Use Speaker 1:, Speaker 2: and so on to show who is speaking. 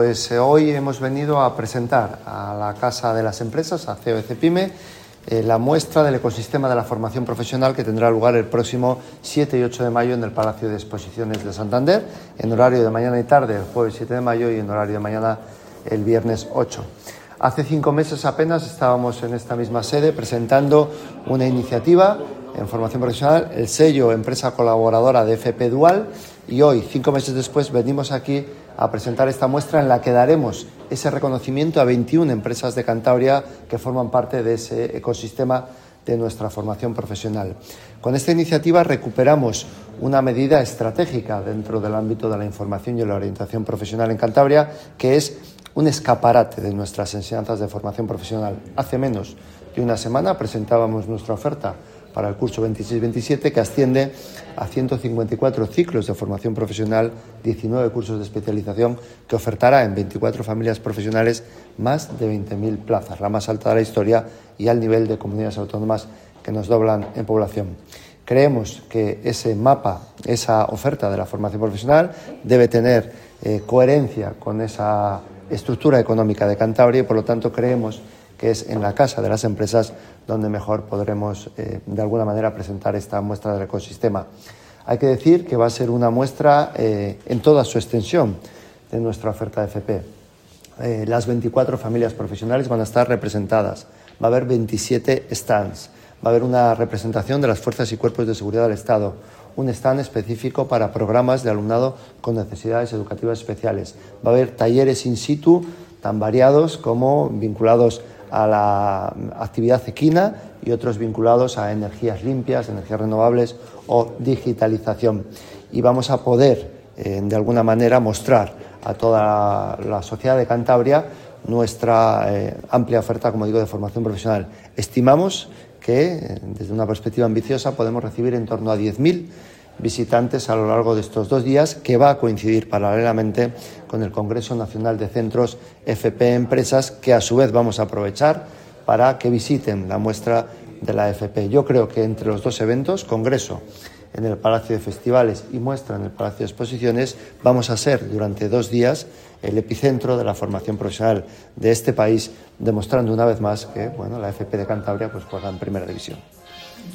Speaker 1: Hoy hemos venido a presentar a la Casa de las Empresas, a CEO Cepime, la muestra del ecosistema de la formación profesional que tendrá lugar el próximo 7 y 8 de mayo en el Palacio de Exposiciones de Santander, en horario de mañana y tarde el jueves 7 de mayo y en horario de mañana el viernes 8. Hace 5 meses apenas estábamos en esta misma sede presentando una iniciativa en formación profesional, el sello Empresa Colaboradora de FP Dual, y hoy, 5 meses después, venimos aquí a presentar esta muestra en la que daremos ese reconocimiento a 21 empresas de Cantabria que forman parte de ese ecosistema de nuestra formación profesional. Con esta iniciativa recuperamos una medida estratégica dentro del ámbito de la información y la orientación profesional en Cantabria, que es un escaparate de nuestras enseñanzas de formación profesional. Hace menos de una semana presentábamos nuestra oferta para el curso 26-27, que asciende a 154 ciclos de formación profesional, 19 cursos de especialización, que ofertará en 24 familias profesionales más de 20.000 plazas, la más alta de la historia y al nivel de comunidades autónomas que nos doblan en población. Creemos que ese mapa, esa oferta de la formación profesional debe tener coherencia con esa estructura económica de Cantabria y, por lo tanto, creemos que es en la Casa de las Empresas donde mejor podremos, de alguna manera, presentar esta muestra del ecosistema. Hay que decir que va a ser una muestra en toda su extensión de nuestra oferta de FP. Las 24 familias profesionales van a estar representadas. Va a haber 27 stands. Va a haber una representación de las fuerzas y cuerpos de seguridad del Estado. Un stand específico para programas de alumnado con necesidades educativas especiales. Va a haber talleres in situ tan variados como vinculados a la actividad equina y otros vinculados a energías limpias, energías renovables o digitalización. Y vamos a poder, de alguna manera, mostrar a toda la sociedad de Cantabria nuestra amplia oferta, como digo, de formación profesional. Estimamos que, desde una perspectiva ambiciosa, podemos recibir en torno a 10.000 visitantes a lo largo de estos 2 días, que va a coincidir paralelamente con el Congreso Nacional de Centros FP Empresas, que a su vez vamos a aprovechar para que visiten la muestra de la FP. Yo creo que entre los 2 eventos, Congreso en el Palacio de Festivales y muestra en el Palacio de Exposiciones, vamos a ser durante 2 días el epicentro de la formación profesional de este país, demostrando una vez más que la FP de Cantabria juega en primera división.